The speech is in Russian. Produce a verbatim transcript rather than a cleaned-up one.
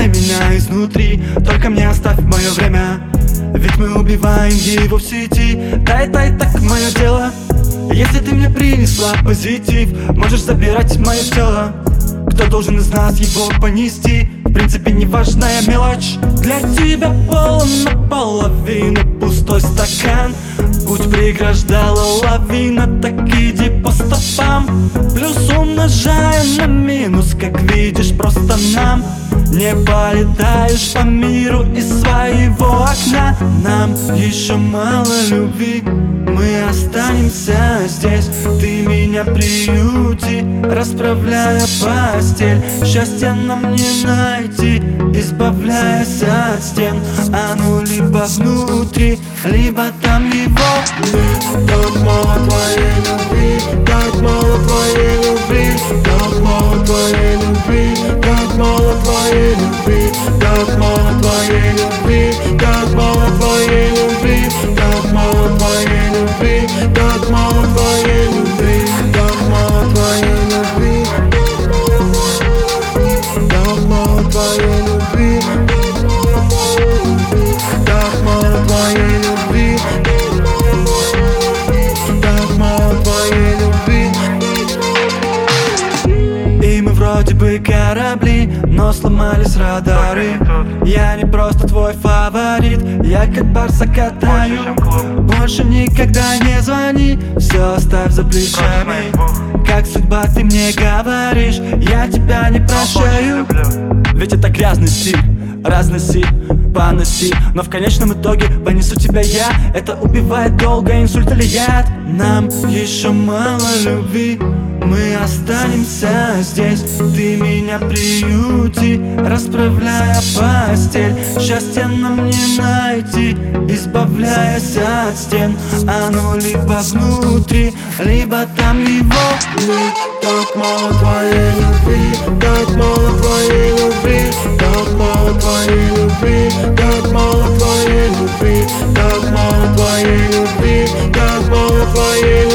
убивай меня изнутри, только мне оставь мое время, ведь мы убиваем его в сети. Да, это и так мое дело. Если ты мне принесла позитив, можешь забирать мое тело. Кто должен из нас его понести? В принципе, неважная мелочь. Для тебя полон наполовину пустой стакан. Путь преграждала лавина, так иди по стопам. Плюс умножая на минус, как видишь, просто нам не полетаешь по миру из своего окна. Нам еще мало любви, мы останемся здесь. Ты меня приюти, расправляя постель. Счастье нам не найти, избавляясь от стен. Оно либо внутри, либо там его. Так мало твоей любви, так мало твоей любви, так мало твоей любви, так мало твоей любви, так мало твоей любви, так мало твоей любви, так мало твоей любви, так мало твоей любви, так мало твоей любви, так мало твоей любви, так мало твоей любви. И мы вроде бы корабли, но сломались радары. Я не просто твой фаворит, я как барса катаю. Больше никогда не звони, все оставь за плечами. Как судьба, ты мне говоришь, я тебя не прощаю. Ведь это грязный стиль, разноси, поноси, но в конечном итоге понесу тебя я. Это убивает долго, инсульт или яд. Нам еще мало любви, мы останемся здесь. Ты меня приюти, расправляя постель. Счастье нам не найти, избавляясь от стен. Оно либо внутри, либо там его. Так мало твоей любви, так мало твоей любви, так мало твоей любви, так мало твоей любви, так мало твоей любви, так мало твоей любви.